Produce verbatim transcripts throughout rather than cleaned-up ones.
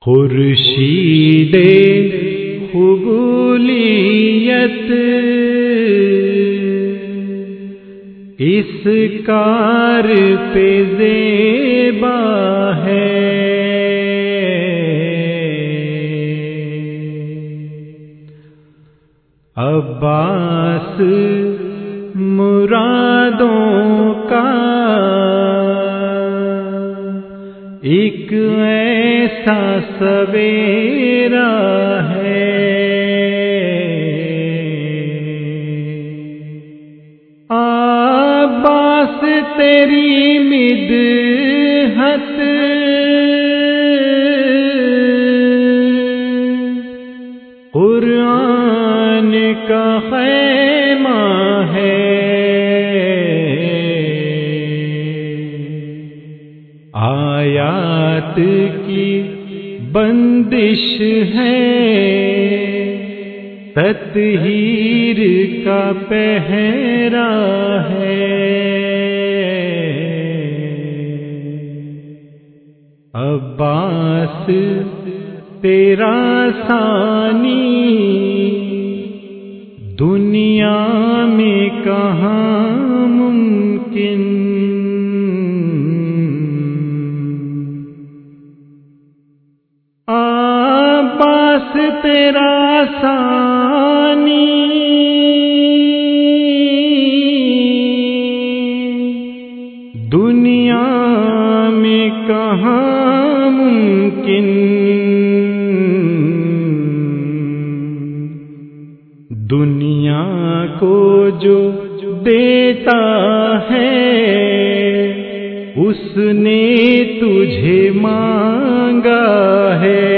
خورشید قبولیت اس کار پہ زیبا ہے، عباس مرادوں کا ایک ایسا سویرا ہے، عباس تیری مدحت قرآن کا خیمہ ہے، آیات کی بندش ہے، تطہیر کا پہرا ہے، عباس تیرا ثانی دنیا میں کہاں ممکن، عباس تیرا ثانی دنیا میں کہاں ممکن، دنیا کو جو دیتا ہے اس نے تجھے مانگا ہے،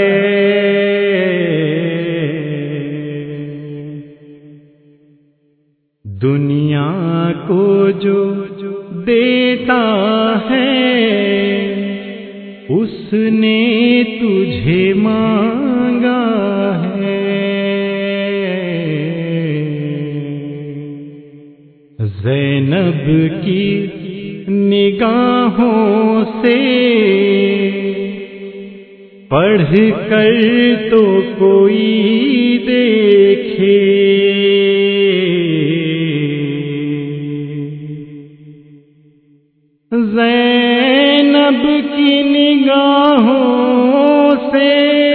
دنیا کو جو دیتا ہے اس نے تجھے مانگا ہے، زینب کی نگاہوں سے پڑھ کر تو کوئی دیکھے، زینب کی نگاہوں سے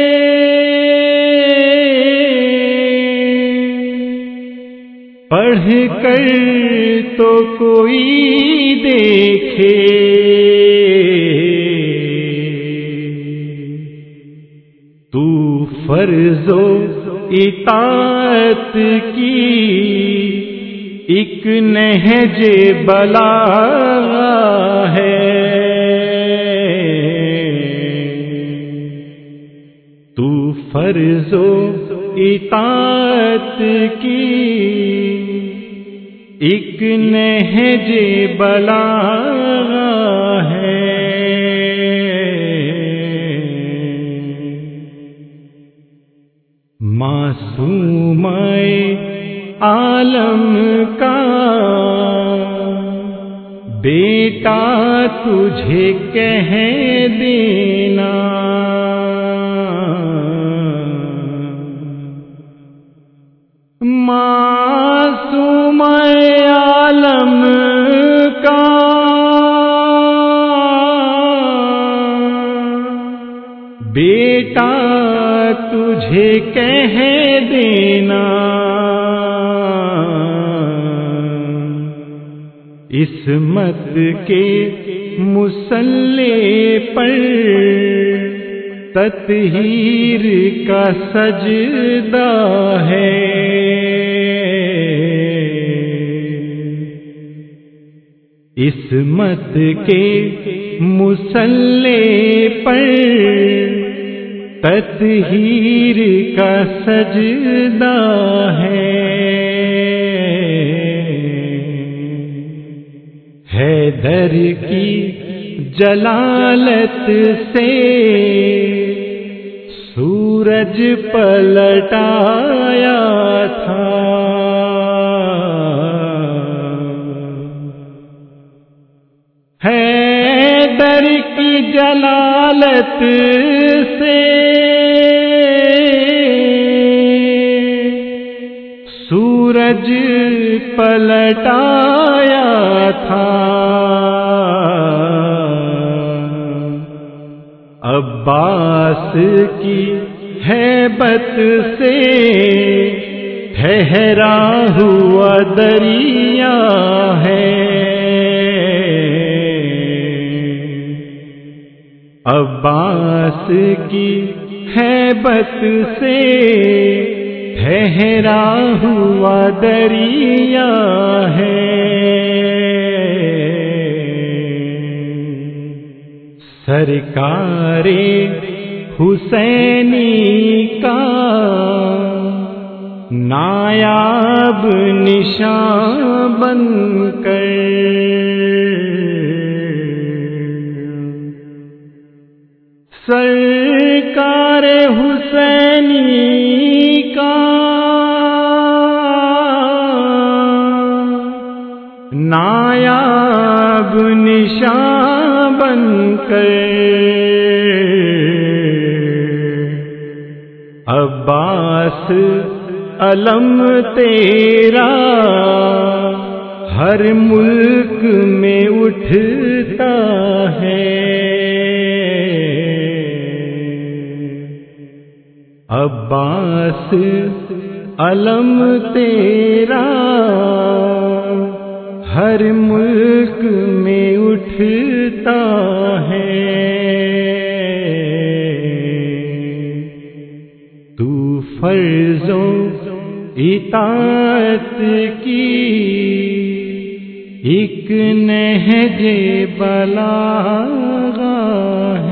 پڑھ کر تو کوئی دیکھے، تو فرض و اطاعت کی ایک نہج بلاغہ ہے، تو فرض و اطاعت کی ایک نہج بلاغہ ہے، معصومہ عالم کا بیٹا تجھے کہہ دینا، معصوم عالم کا بیٹا تجھے کہہ دینا، عصمت کے مصلی پر تطہیر کا سجدہ ہے، عصمت کے مصلی پر تطہیر کا سجدہ ہے، حیدر کی جلالت سے سورج پلٹایا تھا، حیدر کی جلالت سے سورج پلٹایا تھا، عباس کی ہیبت سے ٹھہرا ہوا دریا ہے، عباس کی ہیبت سے ٹھہرا ہوا دریا ہے، سرکار حسینی کا نایاب نشان بن کر سرکار حسینی کا نایاب نشان بن کر عباس علم تیرا ہر ملک میں اٹھتا ہے، عباس علم تیرا ہر ملک میں اٹھتا ہے، تو فرض و اطاعت کی ایک نہج بلاغہ